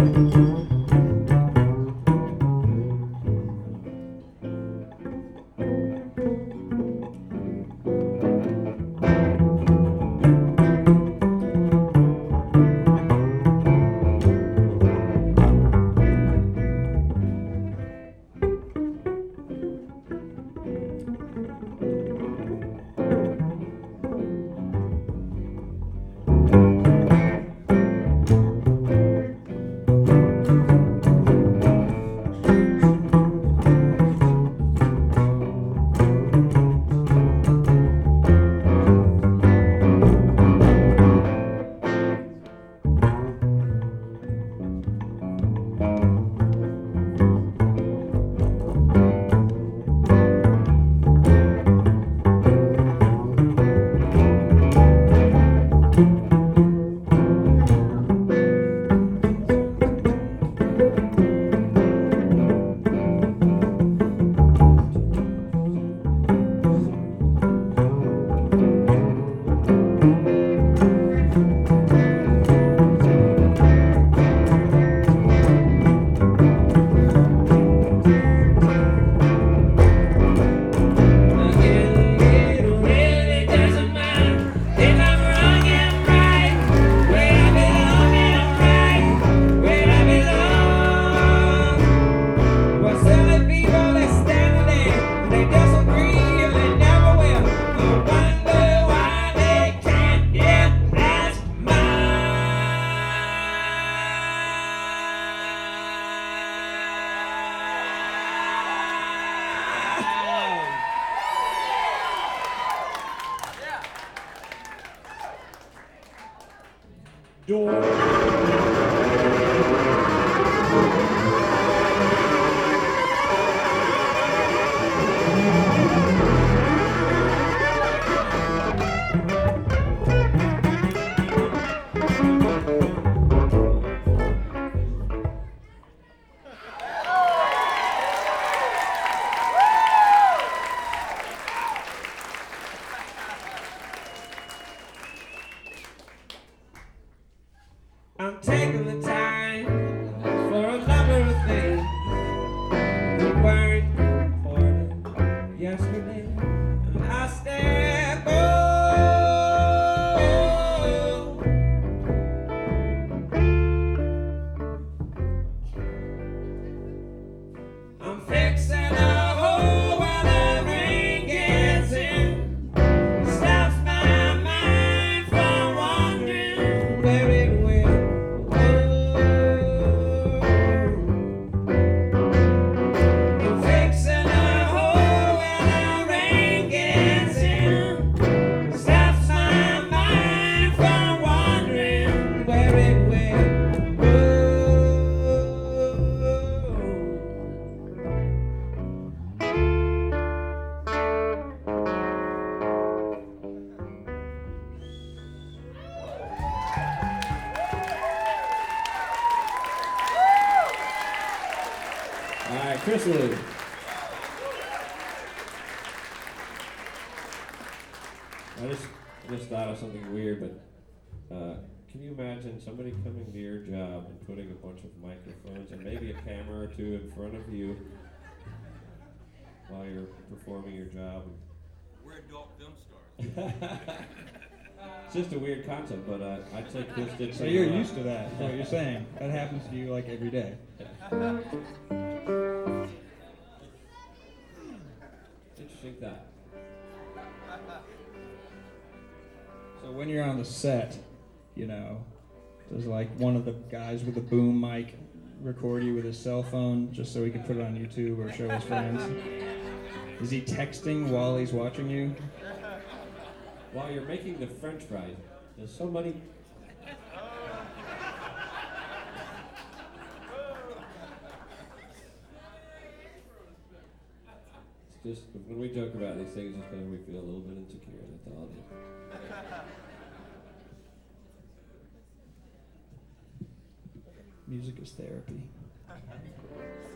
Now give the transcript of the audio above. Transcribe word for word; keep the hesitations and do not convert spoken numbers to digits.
I'm taking the time for a number of things that weren't important yesterday, and I step oh, I'm fixing a hole where the rain gets in, stops my mind from wandering where it will. All right, Chris Lee. I just, I just thought of something weird, but uh, can you imagine somebody coming to your job and putting a bunch of microphones and maybe a camera or two in front of you while you're performing your job? We're adult film stars. It's just a weird concept, but uh, I'd say Chris did. So you're used to that, is what you're saying. That happens to you like every day. Interesting thought. So when you're on the set, you know, does like one of the guys with the boom mic record you with his cell phone just so he can put it on YouTube or show his friends? Is he texting while he's watching you? While you're making the French fries, there's so many. It's just when we joke about these things, it's because we feel a little bit insecure. That's all it is. Music is therapy.